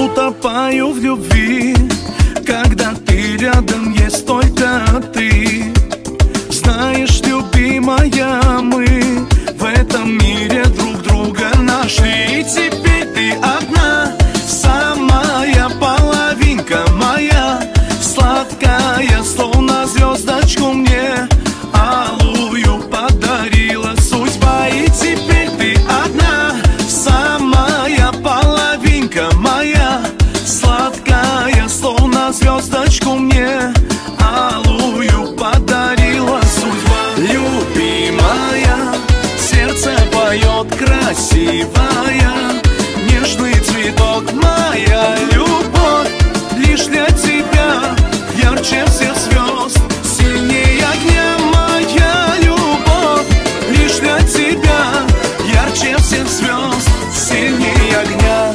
утопаю в любви, когда ты рядом, есть только ты. Знаешь, любимая, мы в этом мире друг друга нашли. И теперь ты одна, самая половинка моя, сладкая, словно звездочку мне алую подарила судьба. И теперь ты одна, самая половинка моя, сладкая, словно звездочку мне алую подарила судьба. Любимая, сердце поет красивая, нежный цветок, моя любовь лишь для тебя, ярче всех звезд, сильнее огня. Моя любовь лишь для тебя, ярче всех звезд, сильнее огня.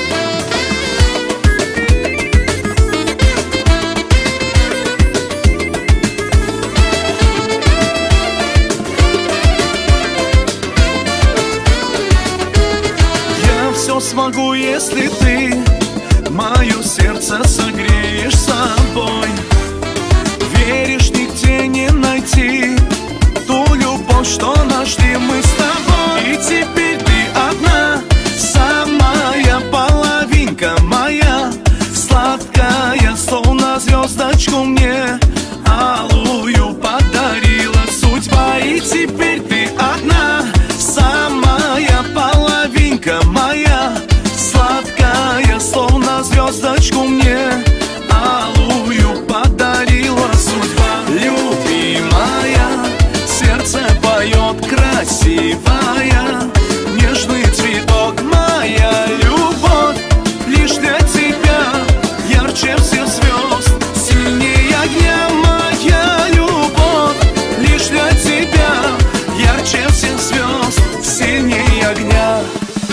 Я все смогу, если ты мое сердце согреешь собой. Веришь, нигде не найти ту любовь, что нашли мы с тобой. И теперь ты одна, самая половинка моя, сладкая, словно звездочку мне алую подарила судьба. И теперь ты одна, самая половинка моя, сладкая, словно звездочку мне алую подарила судьба. Любимая, сердце поет красивая, нежный цветок, моя любовь лишь для тебя, ярче всех звезд, сильнее огня. Моя любовь лишь для тебя, ярче всех звезд, сильнее огня.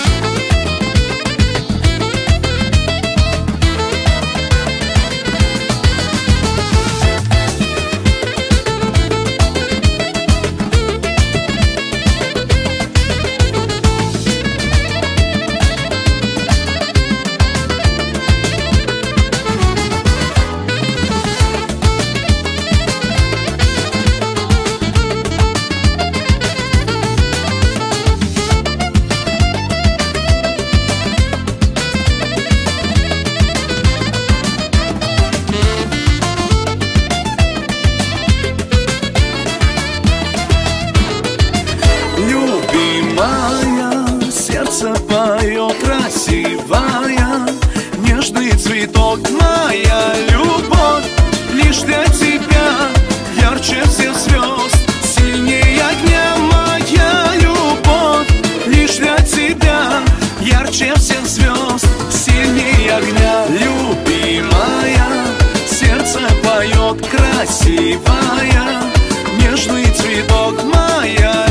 Сердце поет красивая, нежный цветок, моя любовь лишь для тебя, ярче всех звезд, сильнее огня. Моя любовь лишь для тебя, ярче всех звезд, сильнее огня. Любимая, сердце поет красивая, нежный цветок, моя